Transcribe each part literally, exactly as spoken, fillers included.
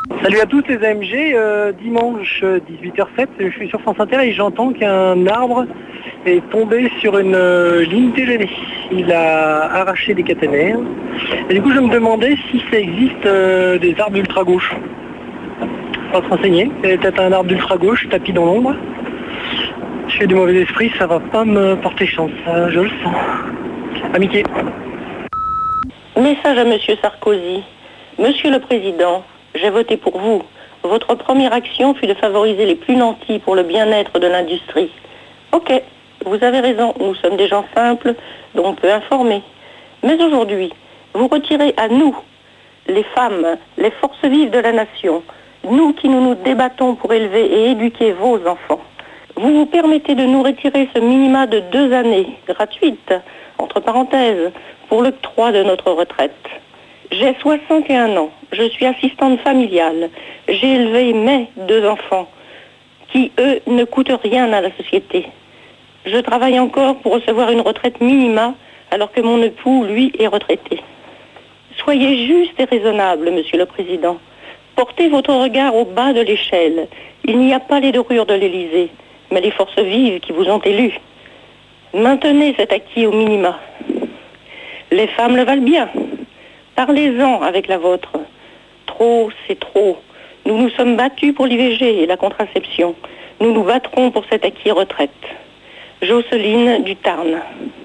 Salut à tous les A M G, euh, dimanche dix-huit heures sept, je suis sur France Inter et j'entends qu'un arbre est tombé sur une euh, ligne T G V. Il a arraché des caténaires. Et du coup je me demandais si ça existe euh, des arbres ultra-gauche. On va se renseigner. Il y a peut-être un arbre d'ultra-gauche tapis dans l'ombre. Je fais du mauvais esprit, ça va pas me porter chance, euh, je le sens. Amitié. Message à Monsieur Sarkozy. Monsieur le Président, j'ai voté pour vous. Votre première action fut de favoriser les plus nantis pour le bien-être de l'industrie. Ok, vous avez raison, nous sommes des gens simples, dont on peut informer. Mais aujourd'hui, vous retirez à nous, les femmes, les forces vives de la nation, nous qui nous nous débattons pour élever et éduquer vos enfants. Vous vous permettez de nous retirer ce minima de deux années, gratuite, entre parenthèses, pour l'octroi de notre retraite. J'ai soixante et un ans, je suis assistante familiale, j'ai élevé mes deux enfants, qui eux ne coûtent rien à la société. Je travaille encore pour recevoir une retraite minima, alors que mon époux, lui, est retraité. Soyez juste et raisonnable, Monsieur le Président. Portez votre regard au bas de l'échelle. Il n'y a pas les dorures de l'Élysée, mais les forces vives qui vous ont élus. Maintenez cet acquis au minima. Les femmes le valent bien. Parlez-en avec la vôtre. Trop, c'est trop. Nous nous sommes battus pour l'I V G et la contraception. Nous nous battrons pour cet acquis retraite. Jocelyne du Tarn.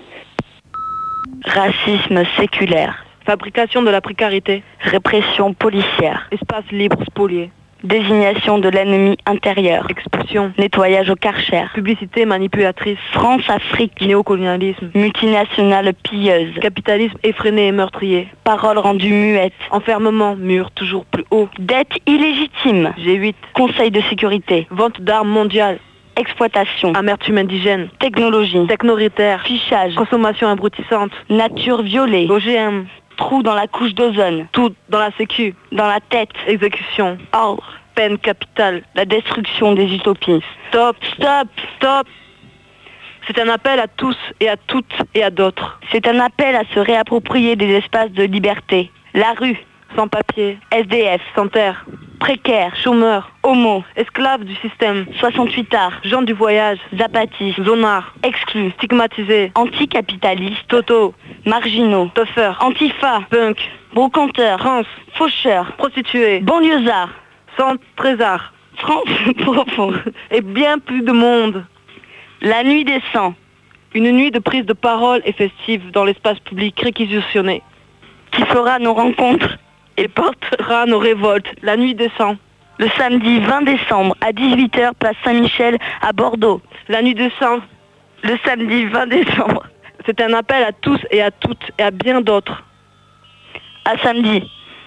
Racisme séculaire. Fabrication de la précarité. Répression policière. Espace libre spolié. Désignation de l'ennemi intérieur. Expulsion. Nettoyage au Karcher. Publicité manipulatrice. France-Afrique. Néocolonialisme. Multinationale pilleuse. Capitalisme effréné et meurtrier. Paroles rendues muettes. Enfermement, mur toujours plus haut. Dette illégitime. G huit. Conseil de sécurité. Vente d'armes mondiales. Exploitation. Amertume indigène. Technologie. Technoritaire. Fichage. Consommation abrutissante. Nature violée. O G M. Trou dans la couche d'ozone. Tout dans la sécu. Dans la tête. Exécution. Ordre. Peine capitale. La destruction des utopies. Stop, stop, stop. C'est un appel à tous et à toutes et à d'autres. C'est un appel à se réapproprier des espaces de liberté. La rue. Sans papier. S D F. Sans terre. Précaire. Chômeur. Homo. Esclave du système. soixante-huit arts. Gens du voyage. Zapatistes. Zonards. Exclus. Stigmatisés. Anticapitalistes. Toto. Marginaux. Toffeurs. Antifa. Punk. Brocanteurs. Trans. Faucheurs. Prostituées. Banlieusards. Sans trésor. France profonde. Et bien plus de monde. La nuit des sangs. Une nuit de prise de parole et festive dans l'espace public réquisitionné. Qui fera nos rencontres et portera nos révoltes. La nuit des sangs. Le samedi vingt décembre à dix-huit heures, place Saint-Michel à Bordeaux. La nuit des sangs. Le samedi vingt décembre. C'est un appel à tous et à toutes et à bien d'autres. À samedi.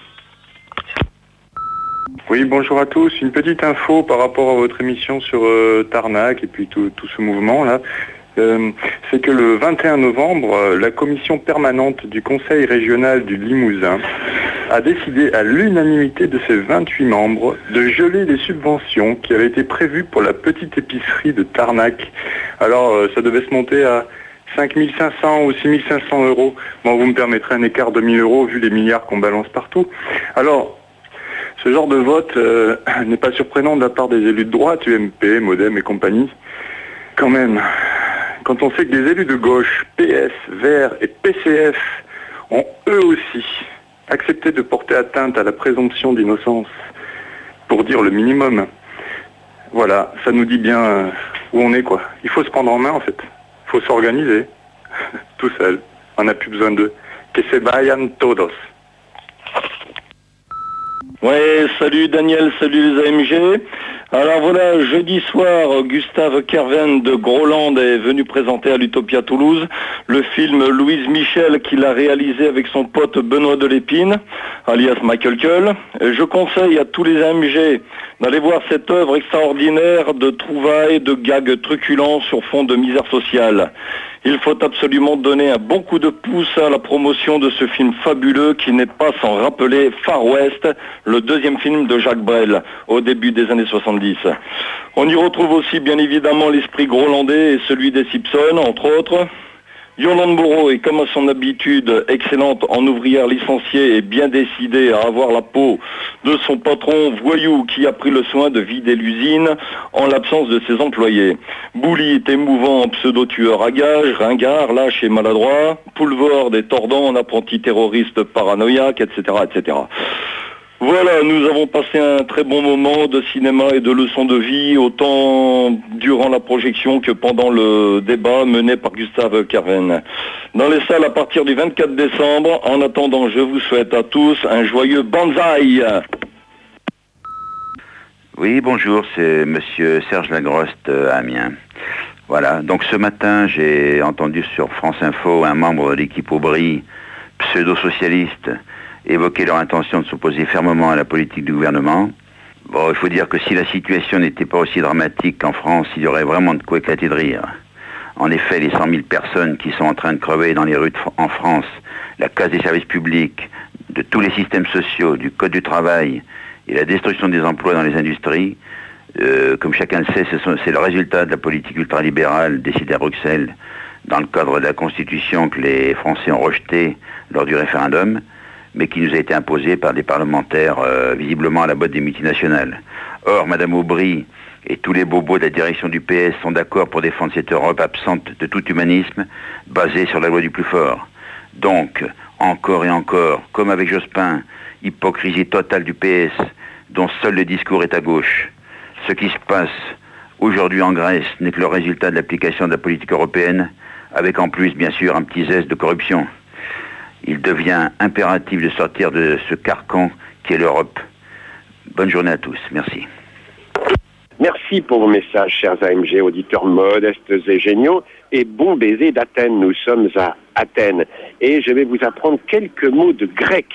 Oui, bonjour à tous. Une petite info par rapport à votre émission sur euh, Tarnac et puis tout, tout ce mouvement-là. Euh, c'est que le vingt et un novembre, euh, la commission permanente du Conseil régional du Limousin a décidé à l'unanimité de ses vingt-huit membres de geler les subventions qui avaient été prévues pour la petite épicerie de Tarnac. Alors, euh, ça devait se monter à cinq mille cinq cents ou six mille cinq cents euros. Bon, vous me permettrez un écart de mille euros vu les milliards qu'on balance partout. Alors, ce genre de vote euh, n'est pas surprenant de la part des élus de droite, U M P, Modem et compagnie. Quand même, quand on sait que les élus de gauche, P S, Verts et P C F, ont eux aussi accepté de porter atteinte à la présomption d'innocence, pour dire le minimum, voilà, ça nous dit bien où on est, quoi. Il faut se prendre en main, en fait. Il faut s'organiser, tout seul. On n'a plus besoin d'eux. Que se vayan todos. Ouais, salut Daniel, salut les A M G. Alors voilà, jeudi soir, Gustave Kerven de Groland est venu présenter à l'Utopia Toulouse le film Louise Michel qu'il a réalisé avec son pote Benoît Delépine, alias Michael Cull. Je conseille à tous les A M G d'aller voir cette œuvre extraordinaire de trouvailles, de gags truculents sur fond de misère sociale. Il faut absolument donner un bon coup de pouce à la promotion de ce film fabuleux qui n'est pas sans rappeler Far West, le deuxième film de Jacques Brel, au début des années soixante-dix. On y retrouve aussi bien évidemment l'esprit grolandais et celui des Simpsons, entre autres. Yolande Moreau est, comme à son habitude, excellente en ouvrière licenciée et bien décidée à avoir la peau de son patron voyou qui a pris le soin de vider l'usine en l'absence de ses employés. Bouli est émouvant en pseudo-tueur à gages, ringard, lâche et maladroit. Poulvord est tordant en apprenti terroriste paranoïaque, et cetera, et cetera. Voilà, nous avons passé un très bon moment de cinéma et de leçons de vie, autant durant la projection que pendant le débat mené par Gustave Kerven. Dans les salles à partir du vingt-quatre décembre. En attendant, je vous souhaite à tous un joyeux banzai. Oui, bonjour, c'est monsieur Serge Lagroste à Amiens. Voilà, donc ce matin, j'ai entendu sur France Info un membre de l'équipe Aubry, pseudo-socialiste, évoquer leur intention de s'opposer fermement à la politique du gouvernement. Bon, il faut dire que si la situation n'était pas aussi dramatique qu'en France, il y aurait vraiment de quoi éclater de rire. En effet, les cent mille personnes qui sont en train de crever dans les rues de, en France, la casse des services publics, de tous les systèmes sociaux, du code du travail et la destruction des emplois dans les industries, euh, comme chacun le sait, c'est le résultat de la politique ultralibérale décidée à Bruxelles dans le cadre de la Constitution que les Français ont rejetée lors du référendum, mais qui nous a été imposé par des parlementaires euh, visiblement à la botte des multinationales. Or, Madame Aubry et tous les bobos de la direction du P S sont d'accord pour défendre cette Europe absente de tout humanisme, basée sur la loi du plus fort. Donc, encore et encore, comme avec Jospin, hypocrisie totale du P S, dont seul le discours est à gauche. Ce qui se passe aujourd'hui en Grèce n'est que le résultat de l'application de la politique européenne, avec en plus, bien sûr, un petit zeste de corruption. Il devient impératif de sortir de ce carcan qui est l'Europe. Bonne journée à tous. Merci. Merci pour vos messages, chers A M G, auditeurs modestes et géniaux. Et bon baiser d'Athènes. Nous sommes à Athènes. Et je vais vous apprendre quelques mots de grec.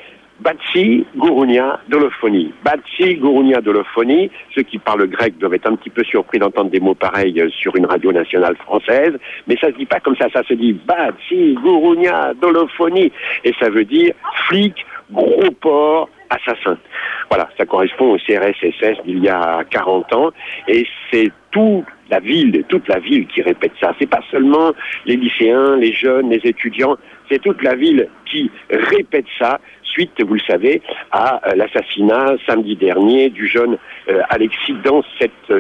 Batsi, Gourounia, Dolophonie. Batsi, Gourounia, Dolophonie. Ceux qui parlent grec doivent être un petit peu surpris d'entendre des mots pareils sur une radio nationale française. Mais ça se dit pas comme ça, ça se dit Batsi, Gourounia, Dolophonie. Et ça veut dire flic, gros porc, assassin. Voilà, ça correspond au C R S S S d'il y a quarante ans. Et c'est toute la ville, toute la ville qui répète ça. C'est pas seulement les lycéens, les jeunes, les étudiants. C'est toute la ville qui répète ça. Suite, vous le savez, à euh, l'assassinat samedi dernier du jeune euh, Alexis dans cette euh,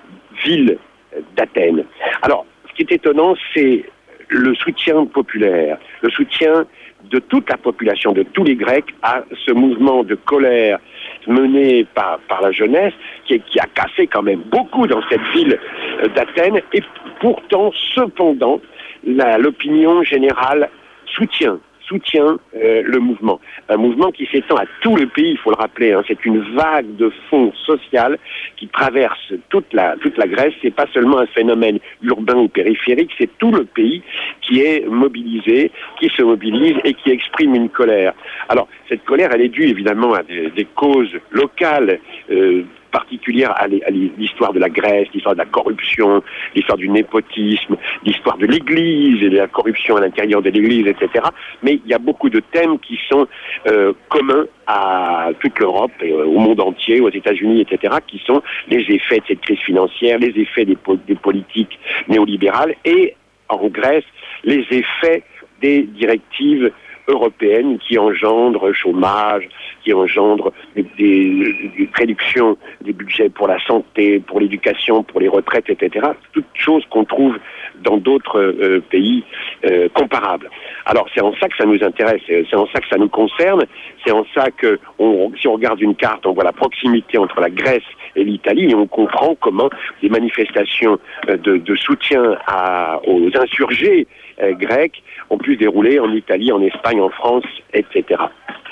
ville d'Athènes. Alors, ce qui est étonnant, c'est le soutien populaire, le soutien de toute la population, de tous les Grecs, à ce mouvement de colère mené par, par la jeunesse, qui, qui a cassé quand même beaucoup dans cette ville euh, d'Athènes, et pourtant, cependant, la, l'opinion générale soutient soutient euh, le mouvement. Un mouvement qui s'étend à tout le pays, il faut le rappeler. Hein. C'est une vague de fond social qui traverse toute la, toute la Grèce. C'est pas seulement un phénomène urbain ou périphérique, c'est tout le pays qui est mobilisé, qui se mobilise et qui exprime une colère. Alors, cette colère, elle est due évidemment à des, des causes locales, euh, particulière à l'histoire de la Grèce, l'histoire de la corruption, l'histoire du népotisme, l'histoire de l'Église et de la corruption à l'intérieur de l'Église, et cetera. Mais il y a beaucoup de thèmes qui sont euh, communs à toute l'Europe et au monde entier, aux États-Unis, et cetera, qui sont les effets de cette crise financière, les effets des, po- des politiques néolibérales et, en Grèce, les effets des directives européennes qui engendrent chômage, qui engendrent des, des, des réductions des budgets pour la santé, pour l'éducation, pour les retraites, et cetera. Toutes choses qu'on trouve dans d'autres euh, pays euh, comparables. Alors c'est en ça que ça nous intéresse, c'est en ça que ça nous concerne, c'est en ça que on, si on regarde une carte, on voit la proximité entre la Grèce et l'Italie et on comprend comment des manifestations de, de soutien à, aux insurgés euh, grecs ont pu se dérouler en Italie, en Espagne, en France, et cetera.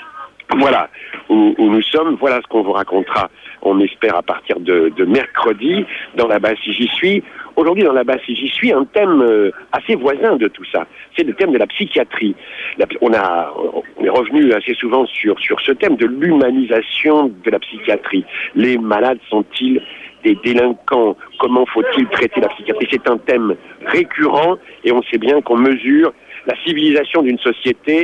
Voilà où, où nous sommes, voilà ce qu'on vous racontera, on espère, à partir de, de mercredi, dans la base si j'y suis. Aujourd'hui, dans la base si j'y suis, un thème euh, assez voisin de tout ça, c'est le thème de la psychiatrie. La, on, a, on est revenu assez souvent sur, sur ce thème de l'humanisation de la psychiatrie. Les malades sont-ils des délinquants? Comment faut-il traiter la psychiatrie? C'est un thème récurrent et on sait bien qu'on mesure la civilisation d'une société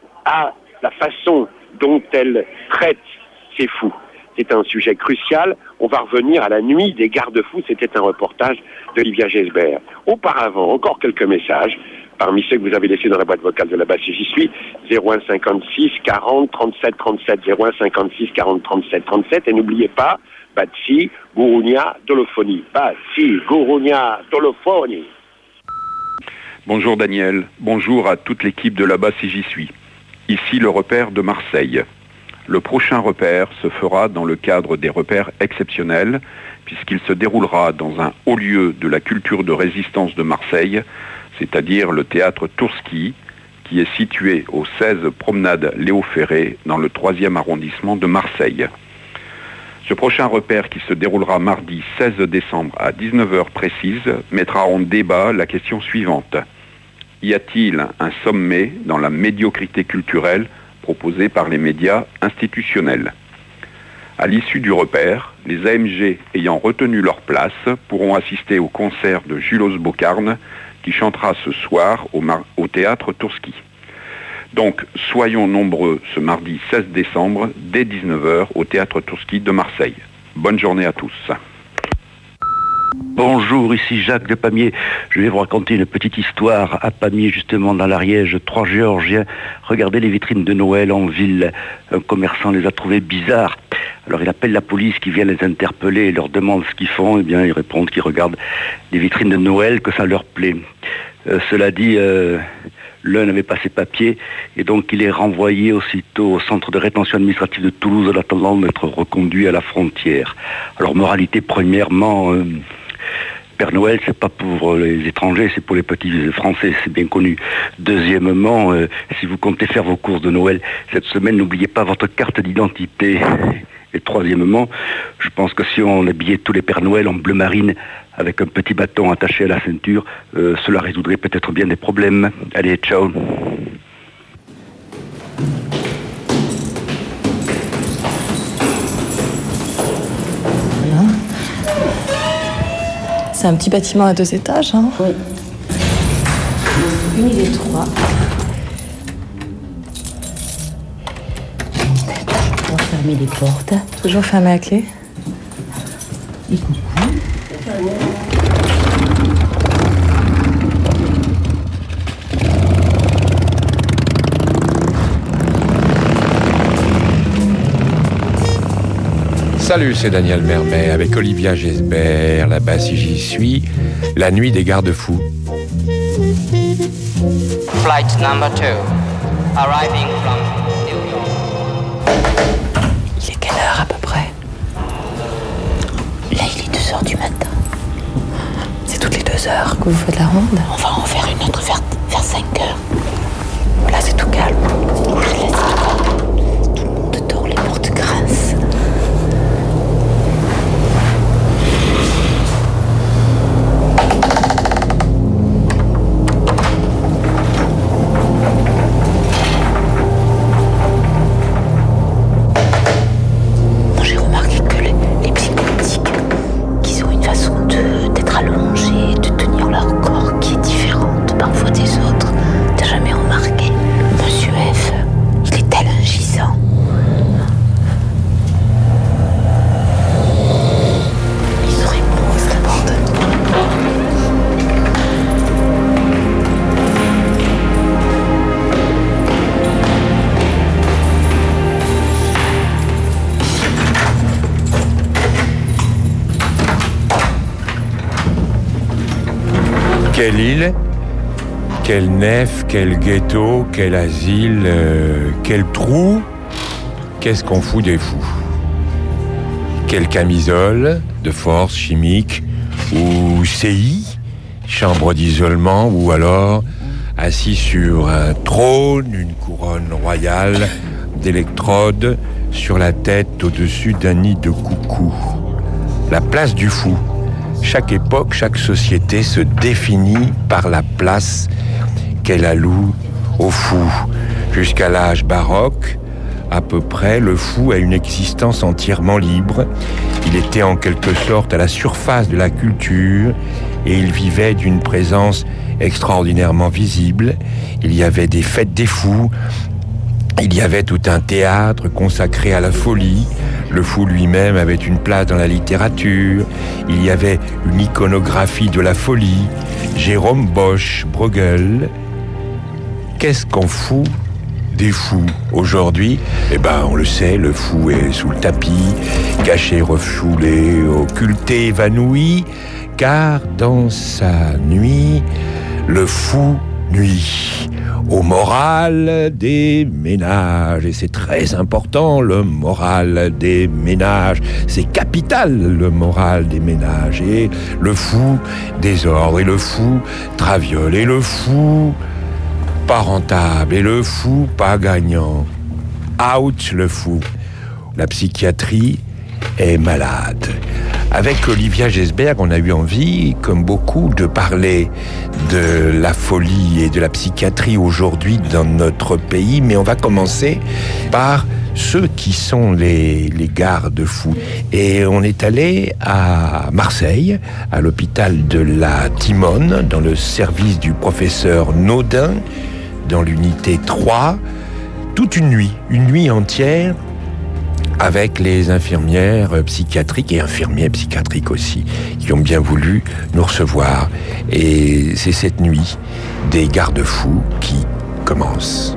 à la façon dont elle traite ses fous. C'est un sujet crucial. On va revenir à la nuit des garde-fous. C'était un reportage d'Olivia Gesbert. Auparavant, encore quelques messages. parmi ceux que vous avez laissés dans la boîte vocale de la basse, j'y suis, zéro un cinquante-six quarante trente-sept trente-sept, zéro un cinquante-six quarante trente-sept trente-sept, et n'oubliez pas, Batsi, Gourounia, Dolofoni. Batsi, Gourounia, Dolofoni. Bonjour Daniel, bonjour à toute l'équipe de là-bas si j'y suis. Ici le repère de Marseille. Le prochain repère se fera dans le cadre des repères exceptionnels, puisqu'il se déroulera dans un haut lieu de la culture de résistance de Marseille, c'est-à-dire le théâtre Tourski, qui est situé au seize promenade Léo Ferré, dans le troisième arrondissement de Marseille. Ce prochain repère, qui se déroulera mardi seize décembre à dix-neuf heures précises, mettra en débat la question suivante. Y a-t-il un sommet dans la médiocrité culturelle proposée par les médias institutionnels? À l'issue du repère, les A M G ayant retenu leur place pourront assister au concert de Julos Bocarne, qui chantera ce soir au, mar- au théâtre Tourski. Donc, soyons nombreux ce mardi seize décembre, dès dix-neuf heures, au théâtre Tourski de Marseille. Bonne journée à tous. Bonjour, ici Jacques de Pamiers. Je vais vous raconter une petite histoire. À Pamiers, justement, dans l'Ariège, trois Géorgiens regardaient les vitrines de Noël en ville. Un commerçant les a trouvés bizarres. Alors il appelle la police qui vient les interpeller et leur demande ce qu'ils font. Eh bien, ils répondent qu'ils regardent les vitrines de Noël, que ça leur plaît. Euh, cela dit, euh, l'un n'avait pas ses papiers et donc il est renvoyé aussitôt au centre de rétention administrative de Toulouse en attendant d'être reconduit à la frontière. Alors, moralité premièrement... Euh, Père Noël, c'est pas pour les étrangers, c'est pour les petits Français, c'est bien connu. Deuxièmement, euh, si vous comptez faire vos courses de Noël cette semaine, n'oubliez pas votre carte d'identité. Et troisièmement, je pense que si on habillait tous les Pères Noël en bleu marine avec un petit bâton attaché à la ceinture, euh, cela résoudrait peut-être bien des problèmes. Allez, ciao. C'est un petit bâtiment à deux étages, hein? Oui. Une idée trois. On va fermer les portes. Toujours fermé à clé. Et coucou. Salut, c'est Daniel Mermet avec Olivia Gesbert, là-bas si j'y suis, la nuit des garde-fous. Flight number two, arriving from New York. Il est quelle heure à peu près? Là, il est deux heures du matin. C'est toutes les deux heures que vous faites la ronde? On va en faire une autre vers, vers cinq heures. Là, c'est tout calme. Oui, là, c'est tout calme. Tout le monde dort, les portes grincent. Quelle île, quelle nef, quel ghetto, quel asile, euh, quel trou, qu'est-ce qu'on fout des fous? Quelle camisole de force chimique ou C I, chambre d'isolement, ou alors assis sur un trône, une couronne royale d'électrodes sur la tête au-dessus d'un nid de coucou. La place du fou. Chaque époque, chaque société se définit par la place qu'elle alloue au fou. Jusqu'à l'âge baroque, à peu près, le fou a une existence entièrement libre. Il était en quelque sorte à la surface de la culture et il vivait d'une présence extraordinairement visible. Il y avait des fêtes des fous, il y avait tout un théâtre consacré à la folie. Le fou lui-même avait une place dans la littérature. Il y avait une iconographie de la folie. Jérôme Bosch, Bruegel Qu'est-ce qu'on fout des fous aujourd'hui? Eh ben, on le sait, le fou est sous le tapis, caché, refoulé, occulté, évanoui, car dans sa nuit, le fou nuit au moral des ménages. Et c'est très important, le moral des ménages. C'est capital, le moral des ménages. Et le fou désordre, et le fou traviole, et le fou pas rentable, et le fou pas gagnant. Out le fou. La psychiatrie est malade. Avec Olivia Gesberg, on a eu envie, comme beaucoup, de parler de la folie et de la psychiatrie aujourd'hui dans notre pays, mais on va commencer par ceux qui sont les, les garde-fous. Et on est allé à Marseille, à l'hôpital de la Timone, dans le service du professeur Naudin, dans l'unité trois, toute une nuit, une nuit entière, avec les infirmières psychiatriques et infirmiers psychiatriques aussi, qui ont bien voulu nous recevoir. Et c'est cette nuit des garde-fous qui commence.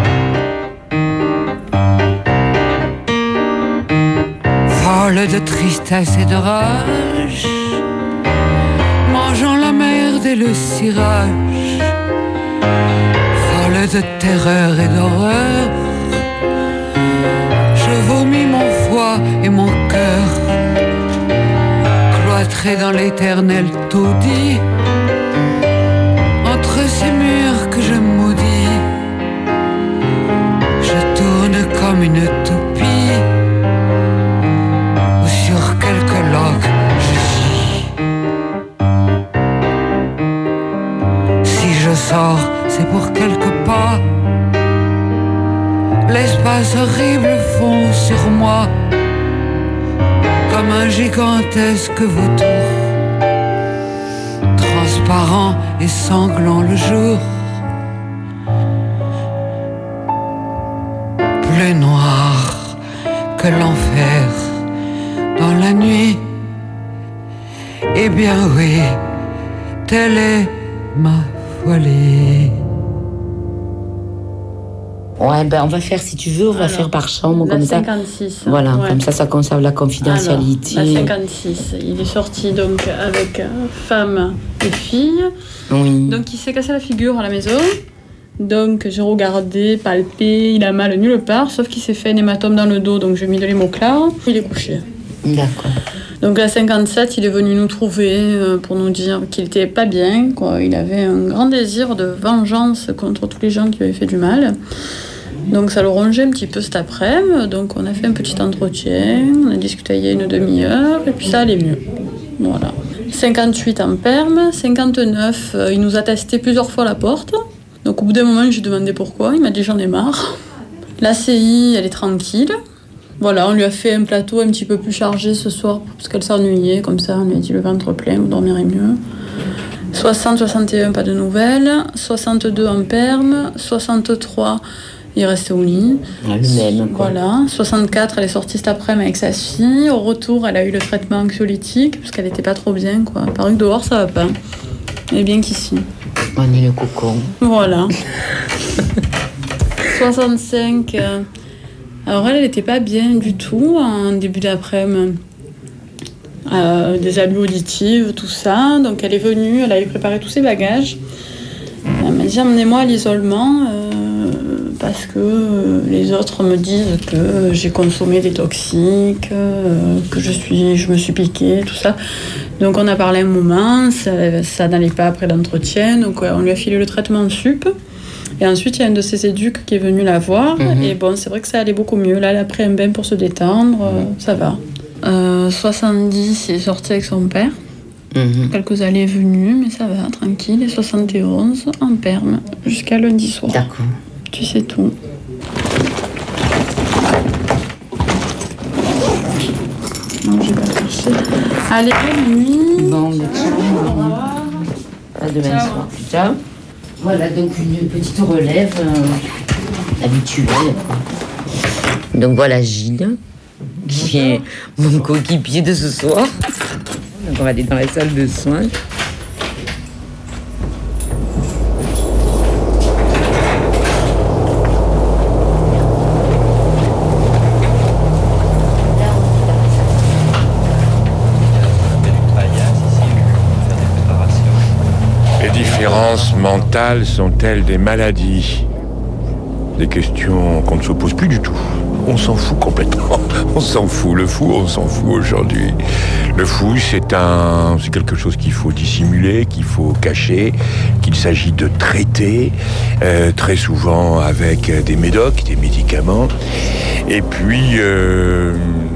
Folle de tristesse et de rage, mangeant la merde et le cirage, folle de terreur et d'horreur, je vomis mon foie et mon cœur, cloîtré dans l'éternel taudis, entre ces murs que je maudis, je tourne comme une toupie, ou sur quelque loque je gis. Si je sors, c'est pour quelques pas. L'espace horrible fond sur moi comme un gigantesque vautour, transparent et sanglant le jour, plus noir que l'enfer dans la nuit. Eh bien oui, telle est ma folie. Ouais, ben on va faire, si tu veux, on va Alors, faire par chambre, comme ça. cinquante-six. Voilà, ouais. Comme ça, ça conserve la confidentialité. Alors, la cinquante-six, il est sorti donc avec femme et fille. Oui. Donc il s'est cassé la figure à la maison. Donc j'ai regardé, palpé, il a mal nulle part, sauf qu'il s'est fait un hématome dans le dos, donc j'ai mis de l'hémoclar. Il est couché. D'accord. Donc à cinquante-sept, il est venu nous trouver pour nous dire qu'il était pas bien, quoi. Il avait un grand désir de vengeance contre tous les gens qui lui avaient fait du mal. Donc ça le rongeait un petit peu cet après-midi. Donc on a fait un petit entretien, on a discuté il y a une demi-heure, et puis ça allait mieux. Voilà. cinquante-huit en perme, cinquante-neuf, il nous a testé plusieurs fois à la porte. Donc au bout d'un moment, je lui ai demandé pourquoi, il m'a dit j'en ai marre. La C I, elle est tranquille. Voilà, on lui a fait un plateau un petit peu plus chargé ce soir parce qu'elle s'ennuyait, comme ça on lui a dit le ventre plein, vous dormirez mieux. soixante, soixante et un, pas de nouvelles. soixante-deux en perme, soixante-trois, il restait au lit. Même, voilà, soixante-quatre, elle est sortie cet après-midi avec sa fille. Au retour, elle a eu le traitement anxiolytique parce qu'elle n'était pas trop bien, quoi. Il paraît que dehors ça va pas. Elle est bien qu'ici. On est le cocon. Voilà. soixante-cinq. Euh, alors elle, elle n'était pas bien du tout en début d'après-midi. Euh, des abus auditives, tout ça. Donc elle est venue, elle avait préparé tous ses bagages. Elle m'a dit emmenez-moi à l'isolement euh, parce que euh, les autres me disent que j'ai consommé des toxiques, euh, que je suis, je me suis piquée, tout ça. Donc on a parlé un moment, ça, ça n'allait pas après l'entretien, donc ouais, on lui a filé le traitement sup. Et ensuite il y a un de ses éduques qui est venu la voir. Mmh. Et bon, c'est vrai que ça allait beaucoup mieux. Là, elle a pris un bain pour se détendre, euh, ça va. Euh, soixante-dix, il est sorti avec son père. Mmh. Quelques allées et venues, mais ça va, tranquille. Et soixante et onze en perme, jusqu'à lundi soir. D'accord. Tu sais tout. Non, je vais pas chercher. Allez, bonne nuit. Bon, ciao. À demain soir. Ciao. Voilà, donc une petite relève euh, habituelle. Quoi. Donc voilà Gilles, qui est mon coéquipier de ce soir. Donc on va aller dans la salle de soins. souffrances mentales sont-elles des maladies? Des questions qu'on ne se pose plus du tout. On s'en fout complètement. On s'en fout. Le fou, on s'en fout aujourd'hui. Le fou, c'est un, c'est quelque chose qu'il faut dissimuler, qu'il faut cacher, qu'il s'agit de traiter, euh, très souvent avec des médocs, des médicaments, et puis euh,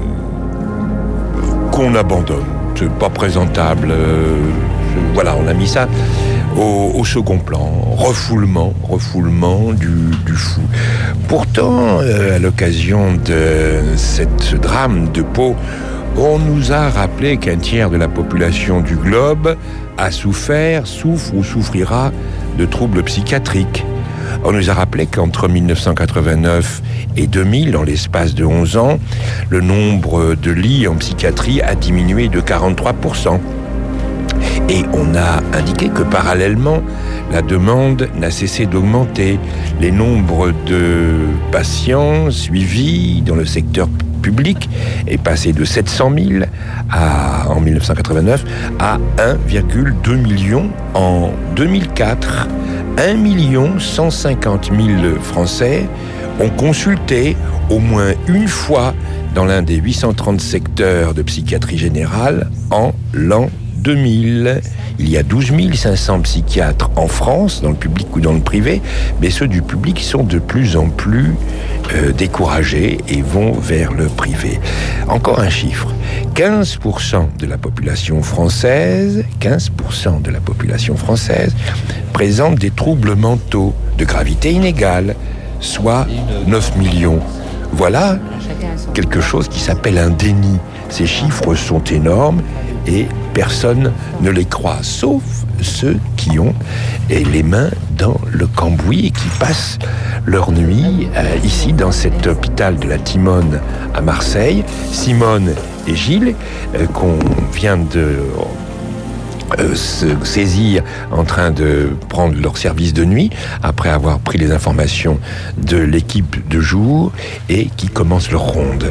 qu'on abandonne. C'est pas présentable. Euh, voilà, on a mis ça Au, au second plan, refoulement, refoulement du, du fou. Pourtant, euh, à l'occasion de cette, ce drame de Pau, on nous a rappelé qu'un tiers de la population du globe a souffert, souffre ou souffrira de troubles psychiatriques. On nous a rappelé qu'entre mille neuf cent quatre-vingt-neuf et deux mille, dans l'espace de onze ans, le nombre de lits en psychiatrie a diminué de quarante-trois pour cent. Et on a indiqué que parallèlement, la demande n'a cessé d'augmenter. Les nombres de patients suivis dans le secteur public est passé de sept cent mille à, en mille neuf cent quatre-vingt-neuf à un virgule deux million en deux mille quatre. un million cent cinquante mille Français ont consulté au moins une fois dans l'un des huit cent trente secteurs de psychiatrie générale en l'an deux mille. Il y a douze mille cinq cents psychiatres en France, dans le public ou dans le privé, mais ceux du public sont de plus en plus euh, découragés et vont vers le privé. Encore un chiffre, quinze pour cent de la population française, quinze pour cent de la population française présente des troubles mentaux de gravité inégale, soit neuf millions. Voilà quelque chose qui s'appelle un déni. Ces chiffres sont énormes et personne ne les croit, sauf ceux qui ont les mains dans le cambouis et qui passent leur nuit euh, ici dans cet hôpital de la Timone à Marseille. Simone et Gilles, euh, qu'on vient de euh, se saisir en train de prendre leur service de nuit après avoir pris les informations de l'équipe de jour et qui commencent leur ronde.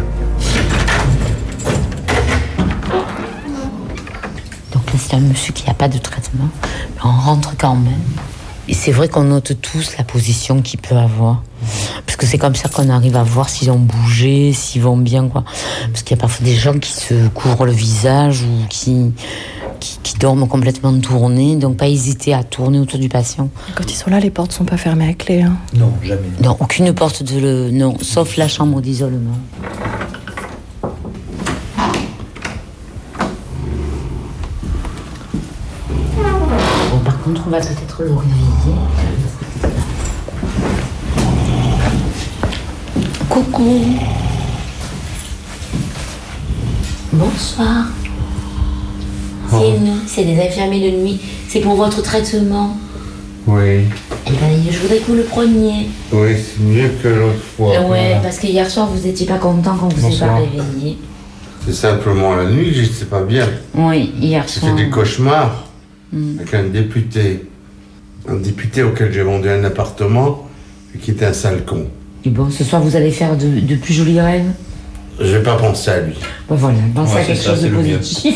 C'est un monsieur qui n'a pas de traitement, mais on rentre quand même. Et c'est vrai qu'on note tous la position qu'il peut avoir. Parce que c'est comme ça qu'on arrive à voir s'ils ont bougé, s'ils vont bien, quoi. Parce qu'il y a parfois des gens qui se couvrent le visage ou qui, qui, qui dorment complètement tournés. Donc pas hésiter à tourner autour du patient. Quand ils sont là, les portes ne sont pas fermées à clé. Hein. Non, jamais. Non, aucune porte de le... Non, sauf la chambre d'isolement. On va peut-être le réveiller. Coucou. Bonsoir. Oh. C'est nous, c'est des infirmiers de nuit. C'est pour votre traitement. Oui. Eh bien, je voudrais que vous le preniez. Oui, c'est mieux que l'autre fois. Euh, ouais, parce que hier soir, vous n'étiez pas content quand vous n'êtes pas réveillé. C'est simplement la nuit, je ne sais pas bien. Oui, hier soir. J'ai fait des cauchemars. Mmh. Avec un député, un député auquel j'ai vendu un appartement et qui était un sale con. Et bon, ce soir vous allez faire de, de plus jolis rêves? Je vais pas penser à lui. Ben voilà, pensez ouais, à quelque ça, chose de positif.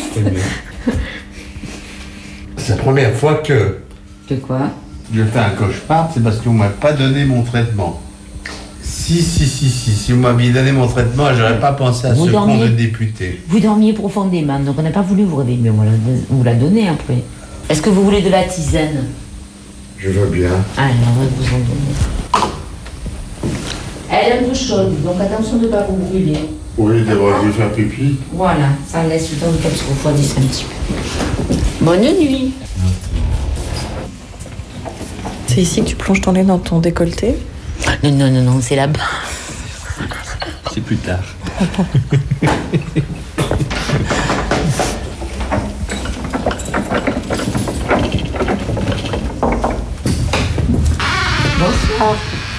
C'est la première fois que... Que quoi? Je fais un cauchemar, c'est parce qu'on m'a pas donné mon traitement. Si, si, si, si, si vous m'aviez donné mon traitement, j'aurais pas pensé à vous ce dormiez, con de député. Vous dormiez profondément, donc on n'a pas voulu vous réveiller, mais on la, vous la donner après. Est-ce que vous voulez de la tisane? Je veux bien. Allez, on va vous en donner. Elle est un peu chaude, donc attention de ne pas vous brûler. Oui, d'abord dû faire pipi. Voilà, ça laisse le temps qu'elle se refroidisse un petit peu. Bonne nuit. C'est ici que tu plonges ton nez dans ton décolleté? Non, non, non, non, c'est là-bas. C'est plus tard. Bonsoir.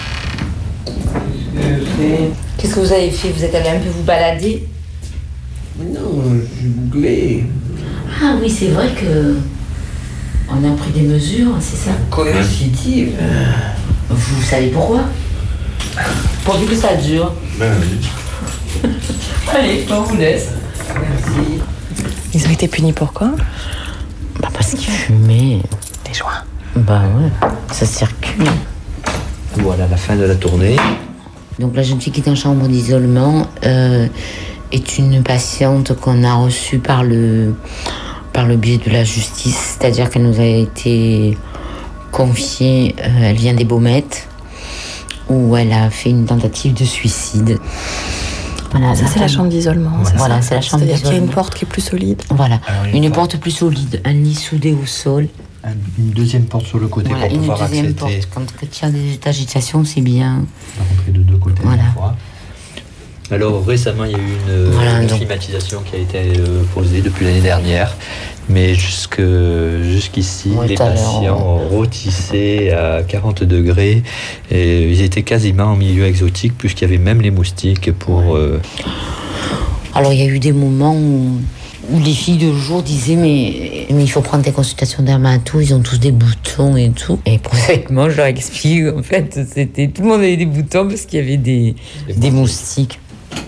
Qu'est-ce que vous avez fait? Vous êtes allé un peu vous balader? Non, j'ai bouclé. Ah oui, c'est vrai que on a pris des mesures, c'est ça? Coercitives. Vous savez pourquoi? Pourvu que ça dure. Ben oui. Allez, on vous laisse. Merci. Ils ont été punis pourquoi? Bah parce qu'ils fumaient. Des joints. Bah ouais, ça circule. Voilà la fin de la tournée. Donc la jeune fille qui est en chambre d'isolement euh, est une patiente qu'on a reçue par le, par le biais de la justice, c'est-à-dire qu'elle nous a été confiée, euh, elle vient des Baumettes, où elle a fait une tentative de suicide. Voilà, ça c'est la chambre d'isolement. Ouais. Voilà, c'est la chambre C'est-à-dire d'isolement. qu'il y a une porte qui est plus solide. Voilà, Alors, une, une porte plus solide, un lit soudé au sol. Un- une deuxième porte sur le côté Voilà, pour une pouvoir deuxième accéder. porte. Quand quand il y a des agitations, c'est bien. Rentrer de deux côtés Voilà. à la fois. Alors récemment, il y a eu une, Voilà, une donc. climatisation qui a été euh, posée depuis l'année dernière. Mais jusque, jusqu'ici, Ouais, les tout à l'heure, patients rôtissaient à quarante degrés. Et ils étaient quasiment en milieu exotique, puisqu'il y avait même les moustiques pour... euh, Alors il y a eu des moments où, où les filles de jour disaient mais, mais il faut prendre des consultations dermato, ils ont tous des boutons et tout. Et prosaïquement je leur explique en fait c'était tout le monde avait des boutons parce qu'il y avait des, des moustiques.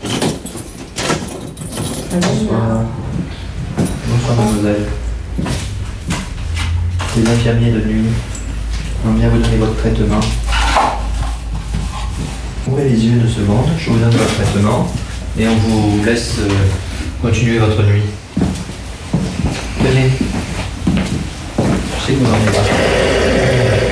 Bonsoir. Bonsoir mademoiselle. Les infirmiers de nuit vont bien vous donner votre traitement. Ouvrez les yeux une seconde, je vous donne votre traitement et on vous laisse euh, continuer votre nuit. Tenez. Je sais que vous n'en avez pas.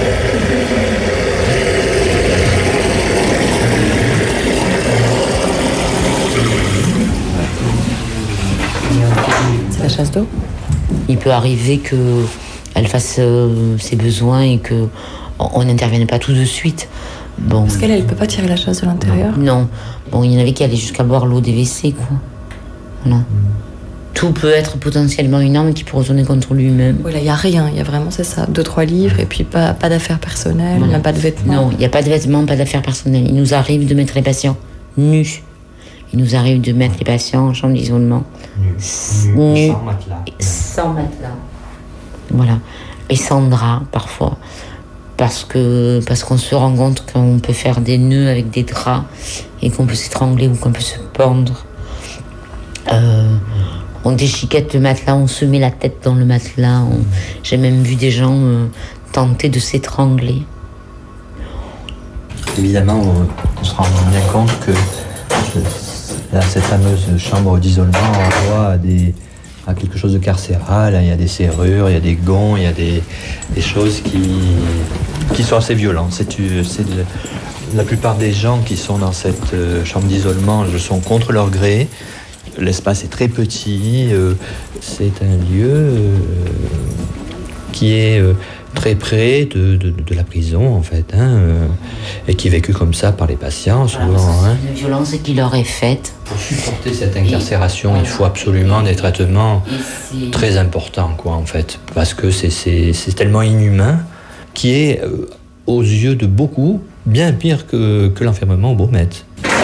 C'est la chasse d'eau. Il peut arriver qu'elle fasse euh, ses besoins et que on n'intervienne pas tout de suite. Bon. Parce qu'elle, elle peut pas tirer la chasse de l'intérieur. Non. Bon, il y en avait qui allaient jusqu'à boire l'eau des W C, quoi. Voilà. Tout peut être potentiellement une arme qui peut retourner contre lui-même. Oui, là, il n'y a rien. Il y a vraiment, c'est ça, deux, trois livres et puis pas, pas d'affaires personnelles, Voilà. même pas de vêtements. Non, il n'y a pas de vêtements, pas d'affaires personnelles. Il nous arrive de mettre les patients nus. Il nous arrive de mettre les patients en chambre d'isolement. Nus. Nus. Sans matelas. Sans matelas. Voilà. Et sans drap, parfois. Parce que parce qu'on se rend compte qu'on peut faire des nœuds avec des draps et qu'on peut s'étrangler ou qu'on peut se pendre. Euh, on déchiquette le matelas, on se met la tête dans le matelas. on- J'ai même vu des gens euh, tenter de s'étrangler. Évidemment, on, on se rend bien compte que là, cette fameuse chambre d'isolement renvoie à, des, à quelque chose de carcéral. Il y a des serrures, il y a des gonds, il y a des, des choses qui, qui sont assez violentes. C'est, c'est de- la plupart des gens qui sont dans cette euh, chambre d'isolement le sont contre leur gré. L'espace est très petit. euh, c'est un lieu euh, qui est euh, très près de, de- de la prison, en fait, hein, euh, et qui est vécu comme ça par les patients, souvent. hein. C'est une violence qui leur est faite. Pour supporter cette incarcération, il faut absolument des traitements très importants, quoi, en fait, parce que c'est, c'est, c'est tellement inhumain, qui est, euh, aux yeux de beaucoup, bien pire que, que l'enfermement au Baumettes.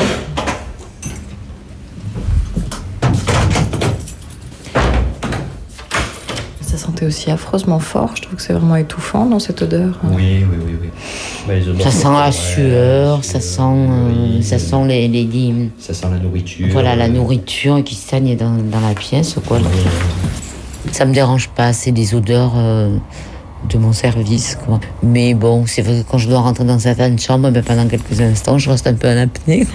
Ça sentait aussi affreusement fort. Je trouve que c'est vraiment étouffant dans cette odeur. Oui, oui, oui, oui. Bah, les odeurs Ça sent la corporelles, sueur, ça sent, euh, oui, ça sent les, les, les- ça sent la nourriture. voilà, la nourriture qui saigne dans, dans la pièce, quoi. Ça me dérange pas, c'est des odeurs euh, de mon service, quoi. Mais bon, c'est vrai que quand je dois rentrer dans certaines chambres, ben, pendant quelques instants, je reste un peu en apnée.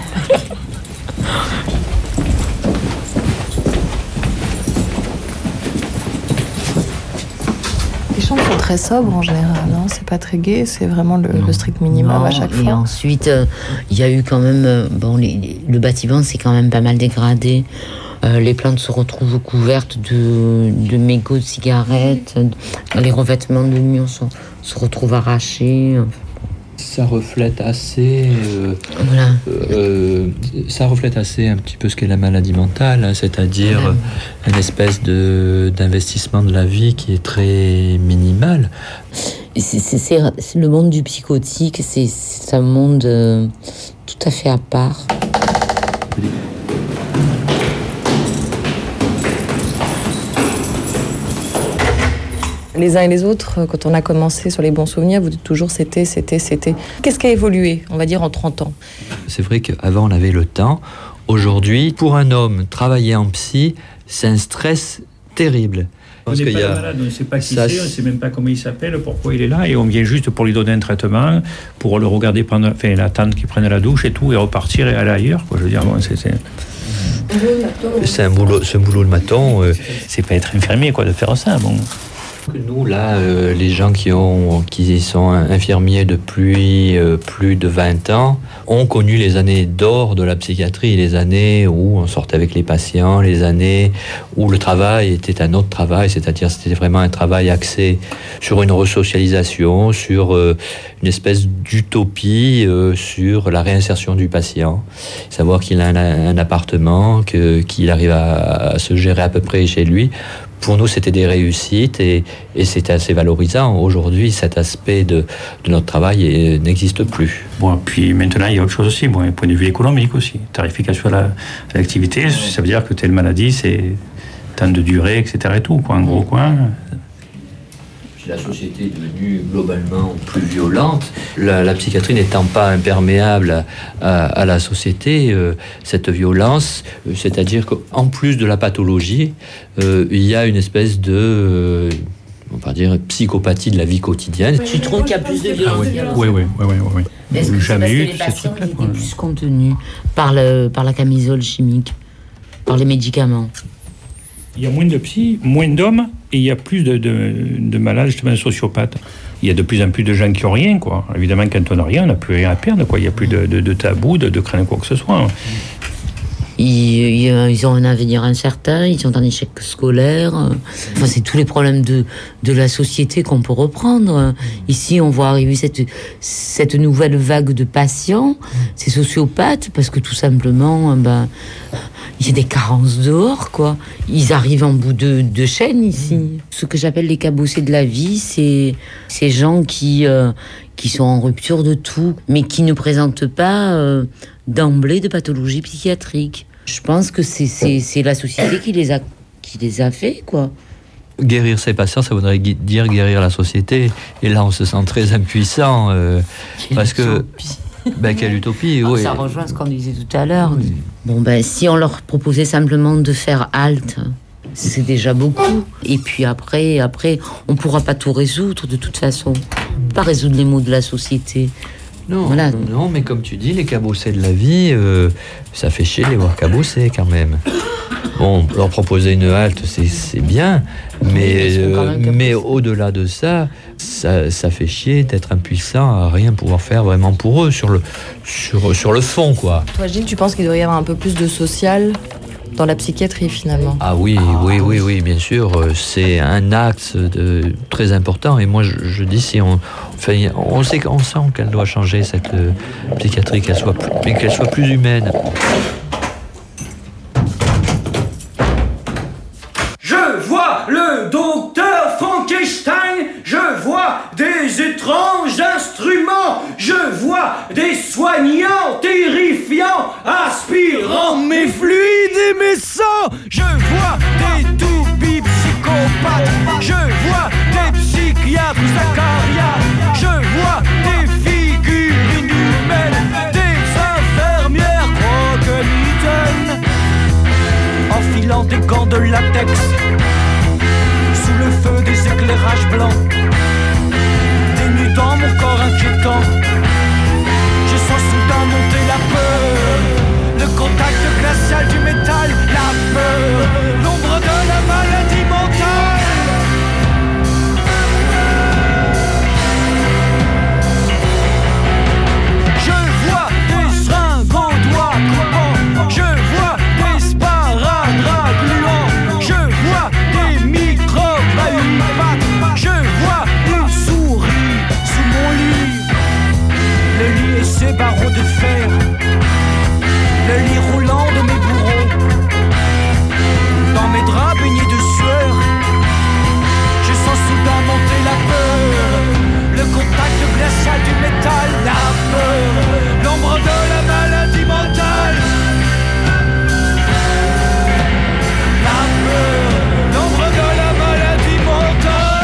Les chambres sont très sobres en général. Non, c'est pas très gai. C'est vraiment le, le strict minimum Non, à chaque et fois. ensuite, euh, il y a eu quand même... euh, bon, les- les- le bâtiment s'est quand même pas mal dégradé. Euh, les plantes se retrouvent couvertes de, de mégots de cigarettes. Les revêtements de murs sont, se retrouvent arrachés. Ça reflète assez, euh, Voilà. euh, ça reflète assez un petit peu ce qu'est la maladie mentale, hein, c'est-à-dire Voilà. une espèce de d'investissement de la vie qui est très minimal. C'est, c'est- c'est- c'est le monde du psychotique, c'est, c'est un monde euh, tout à fait à part. Les uns et les autres, quand on a commencé sur les bons souvenirs, vous dites toujours c'était, c'était, c'était. Qu'est-ce qui a évolué, on va dire, en trente ans? C'est vrai qu'avant on avait le temps. Aujourd'hui, pour un homme, travailler en psy, c'est un stress terrible. On n'est pas le malade, on ne sait pas qui ça, c'est, on ne sait même pas comment il s'appelle, pourquoi il est là, et on vient juste pour lui donner un traitement, pour le regarder prendre, enfin, l'attendre qu'il prenne la douche et tout, et repartir et aller ailleurs, quoi. Je veux dire, bon, c'est... c'est... C'est un boulot, c'est un boulot le matin. Euh... C'est pas être infirmier, quoi, de faire ça, bon... Nous, là, euh, les gens qui, ont, qui sont infirmiers depuis euh, plus de vingt ans ont connu les années d'or de la psychiatrie, les années où on sortait avec les patients, les années où le travail était un autre travail, c'est-à-dire c'était vraiment un travail axé sur une resocialisation, sur euh, une espèce d'utopie, euh, sur la réinsertion du patient. Savoir qu'il a un, un appartement, que, qu'il arrive à, à se gérer à peu près chez lui. Pour nous, c'était des réussites et, et c'était assez valorisant. Aujourd'hui, cet aspect de, de notre travail est, n'existe plus. Bon, puis maintenant, il y a autre chose aussi, bon, un point de vue économique aussi. Tarification à, la, à l'activité, ça veut dire que telle maladie, c'est temps de durée, et cetera et tout, quoi, en gros, quoi. La société est devenue globalement plus violente. La, la psychiatrie n'étant pas imperméable à, à, à la société, euh, cette violence, euh, c'est-à-dire qu'en plus de la pathologie, euh, il y a une espèce de... Euh, on va dire psychopathie de la vie quotidienne. Tu trouves qu'il y a plus de violence? Oui, oui, oui, oui, oui. Est-ce que jamais c'est eu parce que les patients étaient plus contenus par, le, par la camisole chimique, par les médicaments? Il y a moins de psy, moins d'hommes, et il y a plus de, de, de malades, justement, de sociopathes. Il y a de plus en plus de gens qui n'ont rien, quoi. Évidemment, quand on n'a rien, on n'a plus rien à perdre, quoi. Il n'y a plus de, de, de tabou, de, de crainte quoi que ce soit. Ils, ils ont un avenir incertain, ils sont en échec scolaire. Enfin, c'est tous les problèmes de, de la société qu'on peut reprendre. Ici, on voit arriver cette, cette nouvelle vague de patients, ces sociopathes, parce que tout simplement, ben, il y a des carences dehors, quoi. Ils arrivent en bout de, de chaîne ici. Ce que j'appelle les cabossés de la vie, c'est ces gens qui, euh, qui sont en rupture de tout, mais qui ne présentent pas euh, d'emblée de pathologie psychiatrique. Je pense que c'est, c'est, c'est la société qui les a, qui les a fait, quoi. Guérir ses patients, ça voudrait dire guérir la société. Et là, on se sent très impuissant. Euh, parce que... Ben, quelle utopie, oui. Ça rejoint ce qu'on disait tout à l'heure. Oui. Bon, ben, si on leur proposait simplement de faire halte, c'est déjà beaucoup. Et puis après, après, on pourra pas tout résoudre, de toute façon. Pas résoudre les maux de la société. Non, voilà. non, mais comme tu dis, les cabossés de la vie, euh, ça fait chier de les voir cabossés quand même. Bon, leur proposer une halte, c'est, c'est bien, mais, euh, mais au-delà de ça, ça, ça fait chier d'être impuissant à rien pouvoir faire vraiment pour eux, sur le, sur, sur le fond, quoi. Toi, Gilles, tu penses qu'il devrait y avoir un peu plus de social dans la psychiatrie, finalement? Ah oui, ah, oui, oui, oui, bien sûr. C'est un axe de, très important. Et moi, je, je dis, si on, enfin, on sait, on sent qu'elle doit changer, cette euh, psychiatrie, qu'elle soit, mais qu'elle soit plus humaine. Je vois le docteur Frankenstein, je vois des étranges instruments, je vois des soignants terrifiants, aspirant mes fluides et mes sangs, je vois des toupies psychopathes, je vois des psychiatres acariens, je vois des figures inhumaines, des infirmières croque-mitaines, enfilant des gants de latex, sous le feu des éclairages blancs, dénudant mon corps inquiétant, je sens soudain monter la peur, le contact glacial du métal, la peur, l'ombre de la maladie mentale. Je vois des seringues aux doigts coupants, je vois des sparadraps gluants, je vois des microbes à une patte, je vois une souris sous mon lit, le lit et ses barreaux de fer, le lit roulant de mes bourreaux, dans mes draps baignés de sueur, je sens soudain monter la peur, le contact glacial du métal, la peur, l'ombre de la maladie mentale, la peur, l'ombre de la maladie mentale.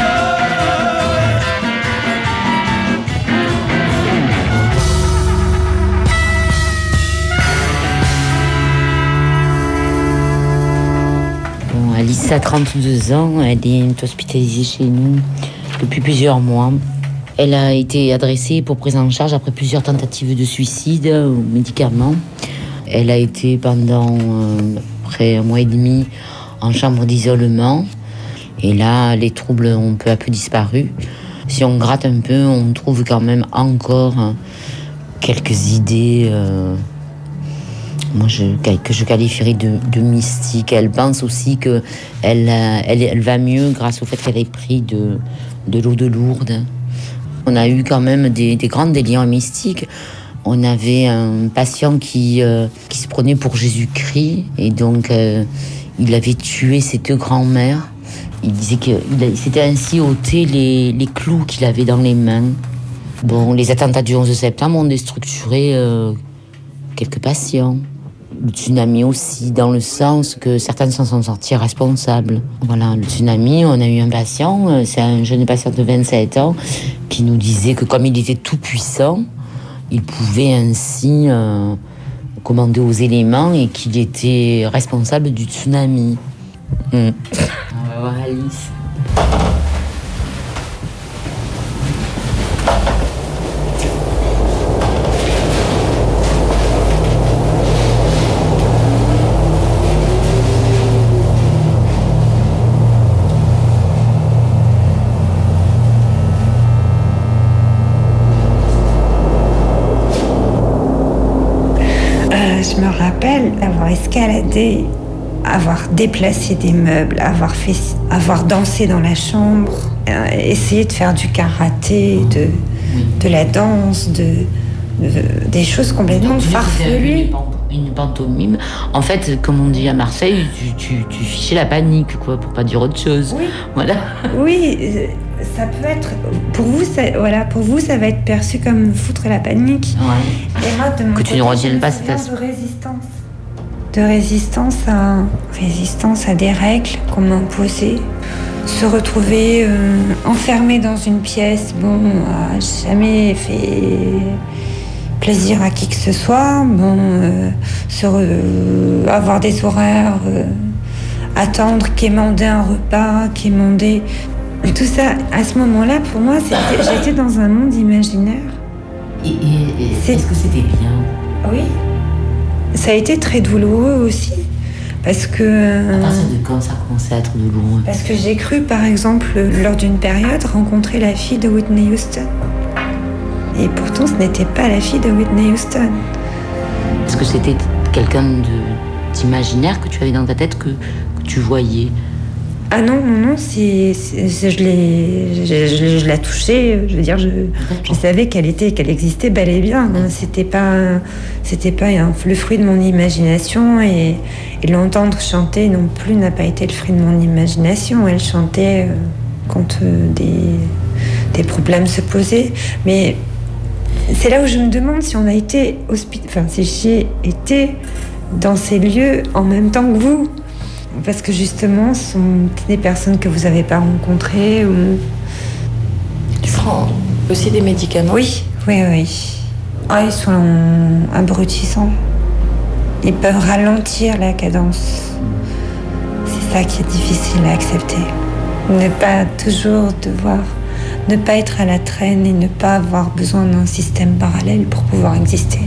Alice a trente-deux ans, elle est hospitalisée chez nous depuis plusieurs mois. Elle a été adressée pour prise en charge après plusieurs tentatives de suicide aux médicaments. Elle a été pendant euh, près un mois et demi en chambre d'isolement. Et là, les troubles ont peu à peu disparu. Si on gratte un peu, on trouve quand même encore hein, quelques idées euh, moi, je, que je qualifierais de, de mystiques. Elle pense aussi qu'elle elle, elle va mieux grâce au fait qu'elle ait pris de, de l'eau de Lourdes. On a eu quand même des, des grands délires mystiques. On avait un patient qui, euh, qui se prenait pour Jésus-Christ et donc euh, il avait tué ses deux grands-mères. Il disait qu'il s'était ainsi ôté les, les clous qu'il avait dans les mains. Bon, les attentats du onze septembre ont déstructuré euh, quelques patients. Le tsunami aussi, dans le sens que certains s'en sont sortis responsables. Voilà, le tsunami, on a eu un patient, c'est un jeune patient de vingt-sept ans, qui nous disait que comme il était tout puissant, il pouvait ainsi euh, commander aux éléments et qu'il était responsable du tsunami. Mmh. On va voir Alice. Je me rappelle avoir escaladé, avoir déplacé des meubles, avoir, fait, avoir dansé dans la chambre, euh, essayer de faire du karaté, de, de la danse, de, de, des choses complètement farfelues. Une pantomime. En fait, comme on dit à Marseille, tu, tu, tu fichais la panique, quoi, pour pas dire autre chose. Oui. Voilà. Oui, ça peut être. Pour vous, ça, voilà, pour vous, ça va être perçu comme foutre la panique. Ouais. Et moi, de mon que côté, tu ne retiennes pas cette aspect. De résistance. De résistance à, résistance à des règles qu'on m'imposait. Se retrouver euh, enfermé dans une pièce, bon, a jamais fait plaisir à qui que ce soit, bon, euh, se re, euh, avoir des horaires, euh, attendre, quémander un repas, quémander. Tout ça, à ce moment-là, pour moi, j'étais dans un monde imaginaire. Et, et, et est-ce que c'était bien? Oui. Ça a été très douloureux aussi. Parce que. À partir de quand ça a commencé à être douloureux? Parce que j'ai cru, par exemple, lors d'une période, rencontrer la fille de Whitney Houston. Et pourtant, ce n'était pas la fille de Whitney Houston. Est-ce que c'était quelqu'un de, d'imaginaire que tu avais dans ta tête, que, que tu voyais? Ah non, non, non, c'est, c'est, c'est, je, l'ai, je, je, je la touchais, je veux dire, je, je savais qu'elle était, qu'elle existait bel et bien. Hein. C'était pas, c'était pas hein, le fruit de mon imagination et, et l'entendre chanter non plus n'a pas été le fruit de mon imagination. Elle chantait euh, quand euh, des, des problèmes se posaient, mais c'est là où je me demande si on a été hospi- enfin si j'ai été dans ces lieux en même temps que vous. Parce que justement, ce sont des personnes que vous n'avez pas rencontrées ou... Tu prends aussi des médicaments? Oui, oui, oui. Ah, ils sont abrutissants. Ils peuvent ralentir la cadence. C'est ça qui est difficile à accepter. Ne pas toujours devoir... Ne pas être à la traîne et ne pas avoir besoin d'un système parallèle pour pouvoir exister.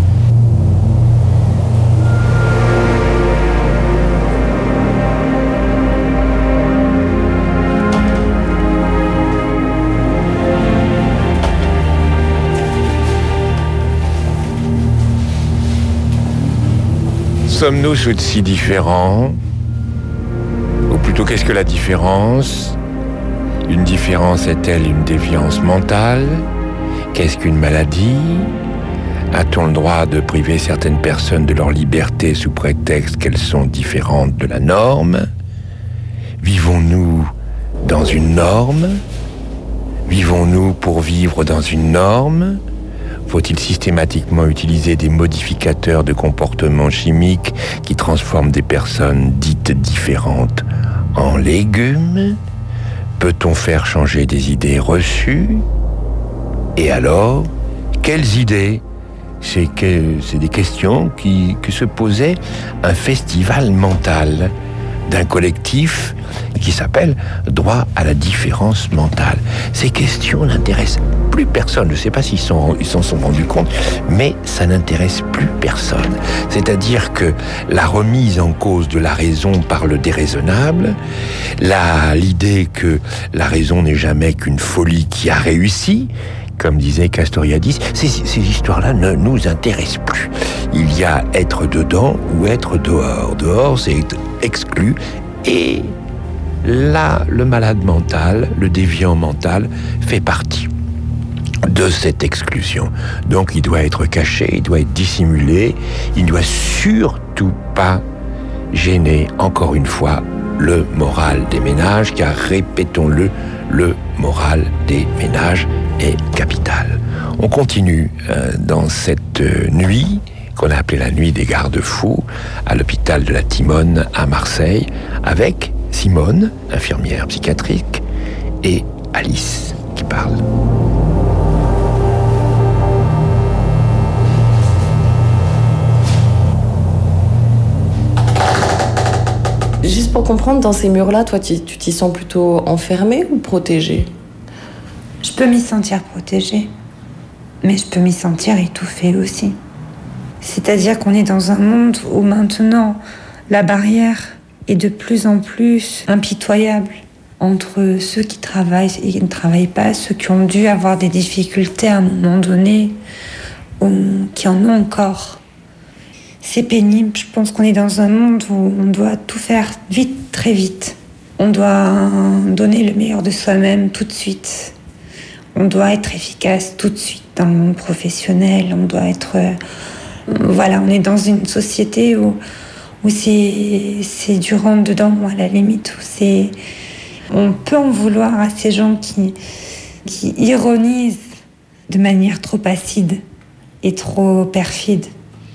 Sommes-nous si différents? Ou plutôt, qu'est-ce que la différence? Une différence est-elle une déviance mentale? Qu'est-ce qu'une maladie? A-t-on le droit de priver certaines personnes de leur liberté sous prétexte qu'elles sont différentes de la norme? Vivons-nous dans une norme? Vivons-nous pour vivre dans une norme? Faut-il systématiquement utiliser des modificateurs de comportement chimique qui transforment des personnes dites différentes en légumes? Peut-on faire changer des idées reçues? Et alors, quelles idées? C'est, que, c'est des questions qui, que se posait un festival mental d'un collectif qui s'appelle « Droit à la différence mentale ». Ces questions n'intéressent plus personne. Je ne sais pas s'ils s'en ils s'en sont rendus compte, mais ça n'intéresse plus personne. C'est-à-dire que la remise en cause de la raison par le déraisonnable, la, l'idée que la raison n'est jamais qu'une folie qui a réussi, comme disait Castoriadis, ces, ces histoires-là ne nous intéressent plus. Il y a être dedans ou être dehors. Dehors, c'est être exclu. Et là, le malade mental, le déviant mental, fait partie de cette exclusion. Donc, il doit être caché, il doit être dissimulé, il ne doit surtout pas gêner, encore une fois, le moral des ménages, car, répétons-le, le moral des ménages est capital. On continue euh, dans cette euh, nuit qu'on a appelée la nuit des garde-fous à l'hôpital de la Timone à Marseille avec Simone, infirmière psychiatrique, et Alice qui parle. Juste pour comprendre, dans ces murs-là, toi, tu t'y sens plutôt enfermée ou protégée ? Je peux m'y sentir protégée, mais je peux m'y sentir étouffée aussi. C'est-à-dire qu'on est dans un monde où maintenant, la barrière est de plus en plus impitoyable entre ceux qui travaillent et qui ne travaillent pas, ceux qui ont dû avoir des difficultés à un moment donné, ou qui en ont encore. C'est pénible. Je pense qu'on est dans un monde où on doit tout faire vite, très vite. On doit donner le meilleur de soi-même tout de suite. On doit être efficace tout de suite dans le monde professionnel. On doit être... Euh, voilà, on est dans une société où, où c'est, c'est du rentre-dedans, à la limite. Où c'est, on peut en vouloir à ces gens qui, qui ironisent de manière trop acide et trop perfide.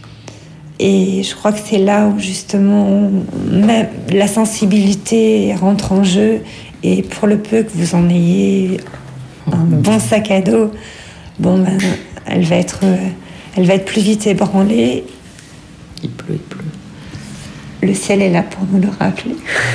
Et je crois que c'est là où justement même la sensibilité rentre en jeu. Et pour le peu que vous en ayez un bon sac à dos, bon ben, elle va être, elle va être plus vite ébranlée. Il pleut, il pleut. Le ciel est là pour nous le rappeler.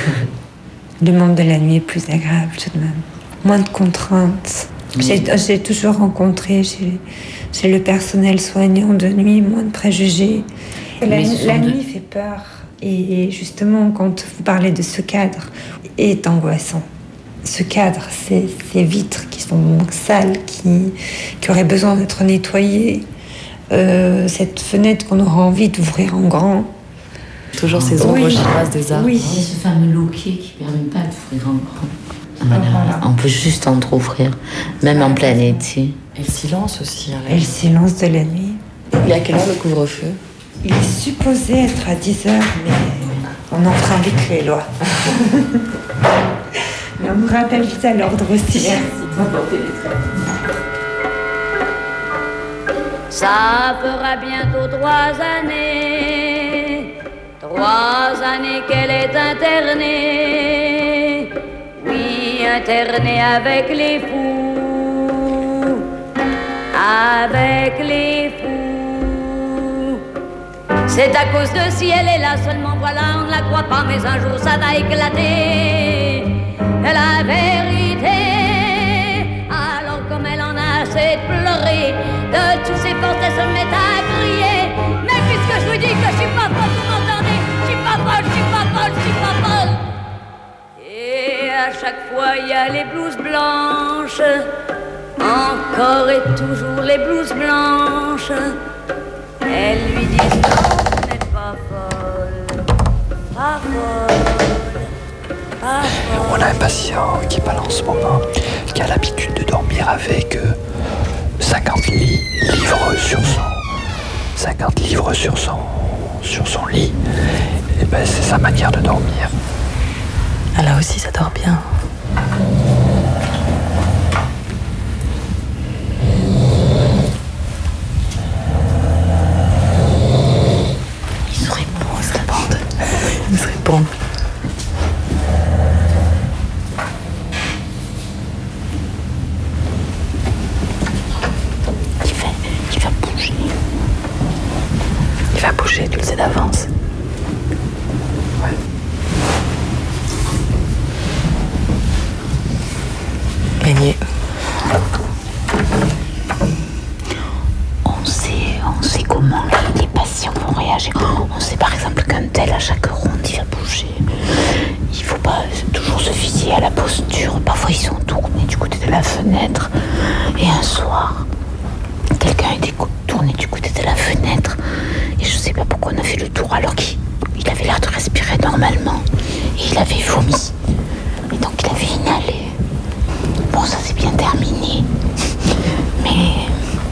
Le monde de la nuit est plus agréable tout de même. Moins de contraintes. J'ai, j'ai toujours rencontré chez, chez le personnel soignant de nuit moins de préjugés. La, la nuit fait peur. Et justement, quand vous parlez de ce cadre, est angoissant. Ce cadre, ces, ces vitres qui sont sales, qui, qui auraient besoin d'être nettoyées, euh, cette fenêtre qu'on aura envie d'ouvrir en grand. Toujours ces ombres oui. chinoises des arbres. Oui. Il y a ce fameux loquet qui ne permet pas d'ouvrir en grand. Voilà. Voilà. On peut juste entre-ouvrir, même en plein été. Et le silence aussi. Hein, Et le silence de la nuit. Il est à quelle heure le couvre-feu ? Il est supposé être à dix heures, mais on enfreint vite les lois. Mais on nous rappelle vite à l'ordre aussi. Ça fera bientôt trois années, trois années qu'elle est internée. Oui, internée avec les fous, avec les fous. C'est à cause de si elle est là seulement, voilà, on ne la croit pas, mais un jour ça va éclater. La vérité, alors comme elle en a assez de pleurer, de tous ses forces elle se met à crier. Mais puisque je vous dis que je suis pas folle, vous m'entendez? Je suis pas folle, je suis pas folle, je suis pas folle. Et à chaque fois il y a les blouses blanches, encore et toujours les blouses blanches. Elles lui disent non, vous n'êtes pas folle, pas folle, pas folle. On a un patient qui est pas là en ce moment, qui a l'habitude de dormir avec euh, cinquante li- livres sur son cinquante livres sur son sur son lit. Et ben c'est sa manière de dormir. Ah là aussi ça dort bien. Ils se répondent. Il va, il va bouger. Il va bouger, tu le sais d'avance. Ouais. gagner. On sait, on sait comment les patients vont réagir. On sait par exemple qu'un tel, à chaque ronde, il va bouger. Il ne faut pas toujours se fier à la posture. Parfois, ils sont tournés du côté de la fenêtre. Et un soir, quelqu'un était tourné du côté de la fenêtre. Et je ne sais pas pourquoi on a fait le tour alors qu'il il avait l'air de respirer normalement. Et il avait vomi. Et donc, il avait inhalé. Bon, ça s'est bien terminé. Mais...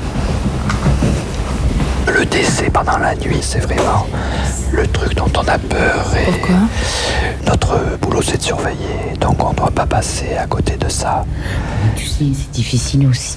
Le décès pendant la nuit, c'est vraiment le truc dont on a peur. Et pourquoi ? Notre boulot, c'est de surveiller, donc on ne doit pas passer à côté de ça. Tu sais, c'est difficile aussi.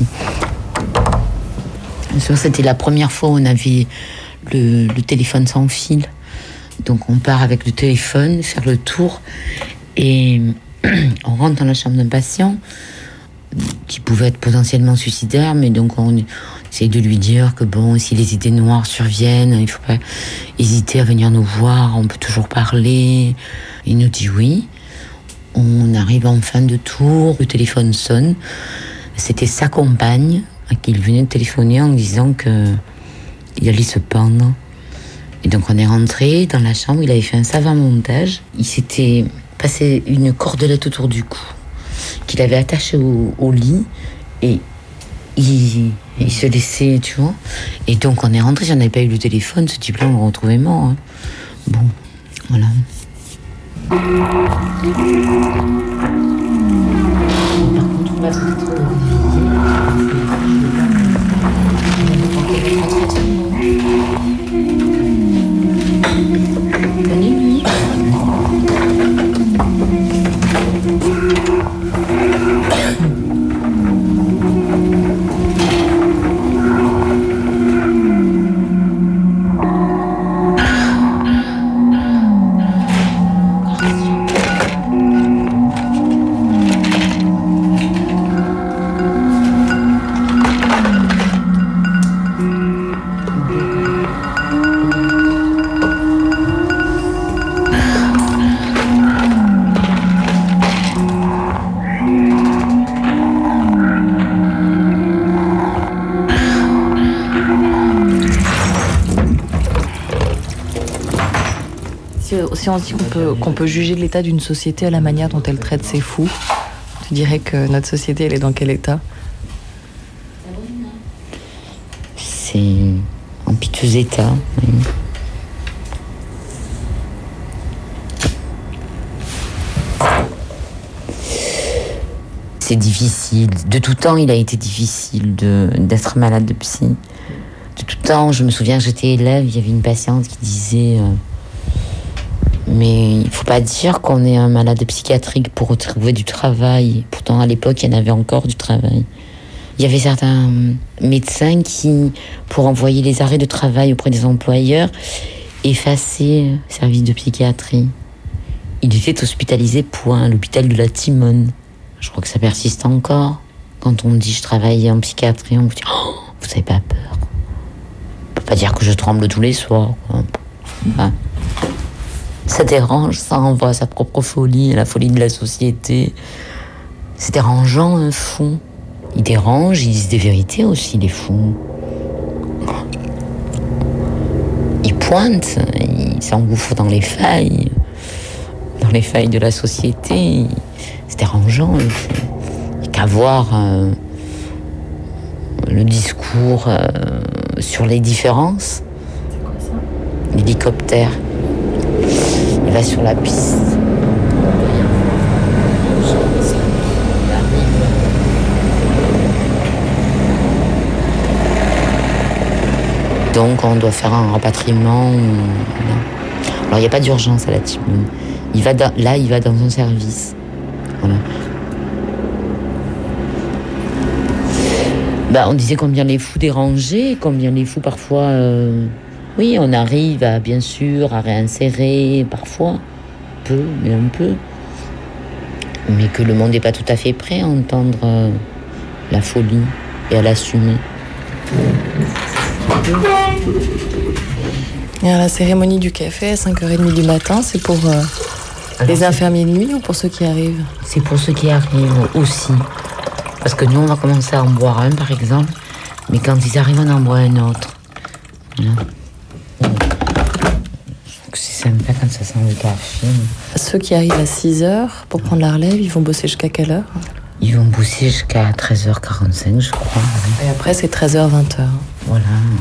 C'était la première fois où on avait le, le téléphone sans fil. Donc on part avec le téléphone, faire le tour, et on rentre dans la chambre d'un patient qui pouvait être potentiellement suicidaire, mais donc on essaye de lui dire que bon, si les idées noires surviennent, il ne faut pas hésiter à venir nous voir, on peut toujours parler. Il nous dit oui. On arrive en fin de tour, le téléphone sonne. C'était sa compagne à qui il venait de téléphoner en disant qu'il allait se pendre. Et donc on est rentré dans la chambre, il avait fait un savant montage. Il s'était passé une cordelette autour du cou, qu'il avait attachée au, au lit, et il, il se laissait, tu vois. Et donc on est rentré, si on n'avait pas eu le téléphone, ce type-là, on le retrouvait mort. Hein. Bon, voilà. Par contre, on va Si on dit qu'on peut, qu'on peut juger de l'état d'une société à la manière dont elle traite ses fous, tu dirais que notre société, elle est dans quel état ? C'est en piteux état, oui. C'est difficile. De tout temps, il a été difficile de, d'être malade de psy. De tout temps, je me souviens que j'étais élève, il y avait une patiente qui disait... Euh, mais il ne faut pas dire qu'on est un malade psychiatrique pour retrouver du travail. Pourtant, à l'époque, il y en avait encore du travail. Il y avait certains médecins qui, pour envoyer les arrêts de travail auprès des employeurs, effaçaient le service de psychiatrie. Il était hospitalisé pour un, l'hôpital de la Timone. Je crois que ça persiste encore. Quand on me dit je travaille en psychiatrie, on me dit oh, vous n'avez pas peur. On ne peut pas dire que je tremble tous les soirs. Enfin, ça dérange, ça renvoie à sa propre folie, à la folie de la société. C'est dérangeant, un fou. Ils dérangent, ils disent des vérités aussi, les fous. Ils pointent, ils s'engouffrent dans les failles, dans les failles de la société. C'est dérangeant. Il n'y a qu'à voir euh, le discours euh, sur les différences. C'est quoi ça ? L'hélicoptère. Il va sur la piste. Donc on doit faire un rapatriement. Alors il n'y a pas d'urgence à la Timone. Il va dans, là, il va dans un service. Voilà. Bah, on disait combien les fous dérangeaient, combien les fous parfois... Euh, oui, on arrive à, bien sûr, à réinsérer, parfois, peu, mais un peu. Mais que le monde n'est pas tout à fait prêt à entendre euh, la folie et à l'assumer. Et alors, la cérémonie du café à cinq heures trente du matin, c'est pour euh, les infirmiers de nuit ou pour ceux qui arrivent ? C'est pour ceux qui arrivent aussi. Parce que nous, on va commencer à en boire un, par exemple, mais quand ils arrivent, on en boit un autre. Voilà. C'est sympa quand ça sent le café. Ceux qui arrivent à six heures pour prendre la relève, ils vont bosser jusqu'à quelle heure? Ils vont bosser jusqu'à treize heures quarante-cinq, je crois. Et après, c'est treize heures vingt heures. Voilà.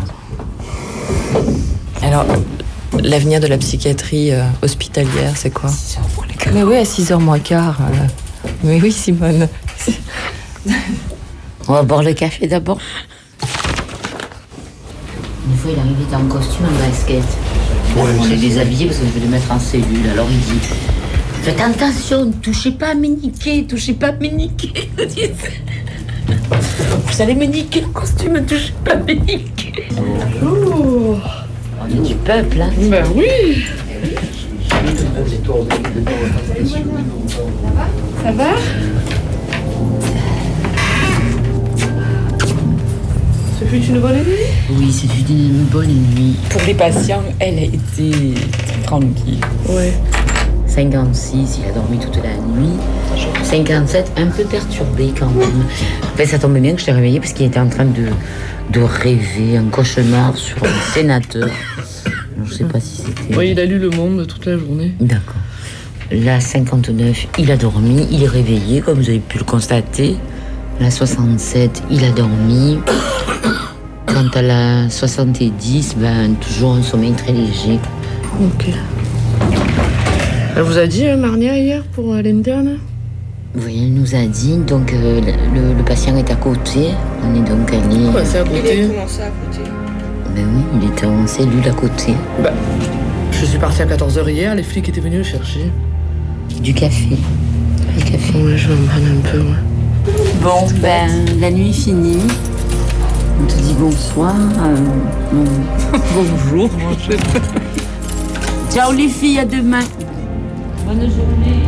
Alors, l'avenir de la psychiatrie euh, hospitalière, c'est quoi? Mais oui, à six heures moins quart. Euh... Mais oui, Simone. On va boire le café d'abord. Une fois, il arrive, il était en costume, en basket. Ouais, on les déshabillé parce que je vais les mettre en cellule. Alors il dit, faites attention, ne touchez pas à mes niquets, touchez pas à mes niquets. Vous allez me niquer le costume, ne touchez pas à mes niquets. Bonjour. On est du peuple, hein. Ben oui. Ça va? Ce fut une bonne nuit? Oui, c'est une bonne nuit. Pour les patients, elle a été tranquille. Ouais. cinquante-six, il a dormi toute la nuit. cinquante-sept, un peu perturbé quand même. Enfin, ça tombait bien que je t'ai réveillé parce qu'il était en train de, de rêver un cauchemar sur un sénateur. Je sais pas si c'était... Oui, il a lu Le Monde toute la journée. D'accord. Là, cinquante-neuf, il a dormi, il est réveillé, comme vous avez pu le constater. La soixante-sept, il a dormi. Quant à la soixante-dix, ben, toujours un sommeil très léger. Ok. Elle vous a dit, euh, Marnia, hier, pour euh, l'interne? Oui, elle nous a dit, donc euh, le, le patient est à côté. On est donc allé... Pourquoi c'est à côté? Il comment ça à côté? Ben oui, il était en cellule à côté. Bah, je suis partie à quatorze heures hier, les flics étaient venus le chercher. Du café. Du café. Oui, je vais me prendre un peu, ouais. Bon, ben, la nuit est finie. On te dit bonsoir. Euh, bon. Bonjour. Ciao les filles, à demain. Bonne journée.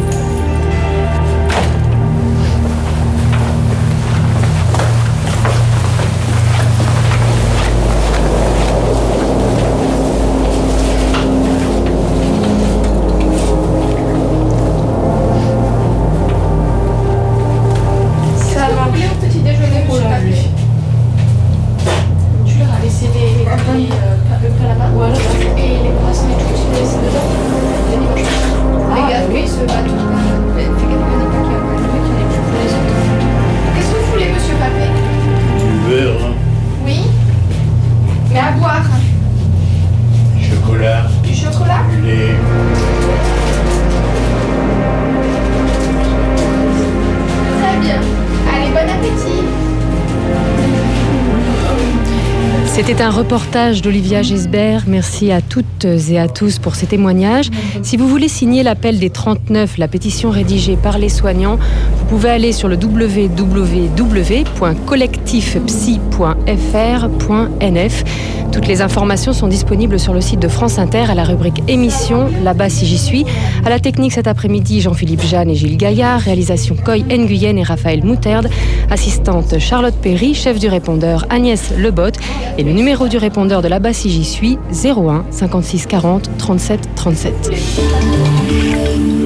C'était un reportage d'Olivia Gesbert. Merci à toutes et à tous pour ces témoignages. Si vous voulez signer l'appel des trente-neuf, la pétition rédigée par les soignants, vous pouvez aller sur le w w w point collectif psy point f r point n f. Toutes les informations sont disponibles sur le site de France Inter à la rubrique émission, là-bas si j'y suis. À la technique cet après-midi, Jean-Philippe Jeanne et Gilles Gaillard. Réalisation Coy Nguyen et Raphaël Mouterde. Assistante Charlotte Perry. Chef du répondeur Agnès Lebotte. Et le numéro du répondeur de là-bas si j'y suis, zéro un cinquante-six quarante trente-sept trente-sept.